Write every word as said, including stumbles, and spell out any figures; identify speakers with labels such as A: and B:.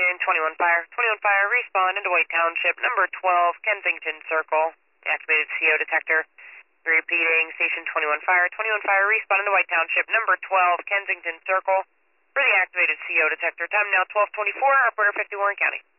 A: afternoon, twenty-one Fire. twenty-one Fire, respond into White Township, number twelve, Kensington Circle. Activated C O detector. Repeating, station twenty-one Fire. twenty-one Fire, respond into White Township, number twelve, Kensington Circle. For the activated C O detector. Time now twelve twenty-four, operator fifty, Warren County.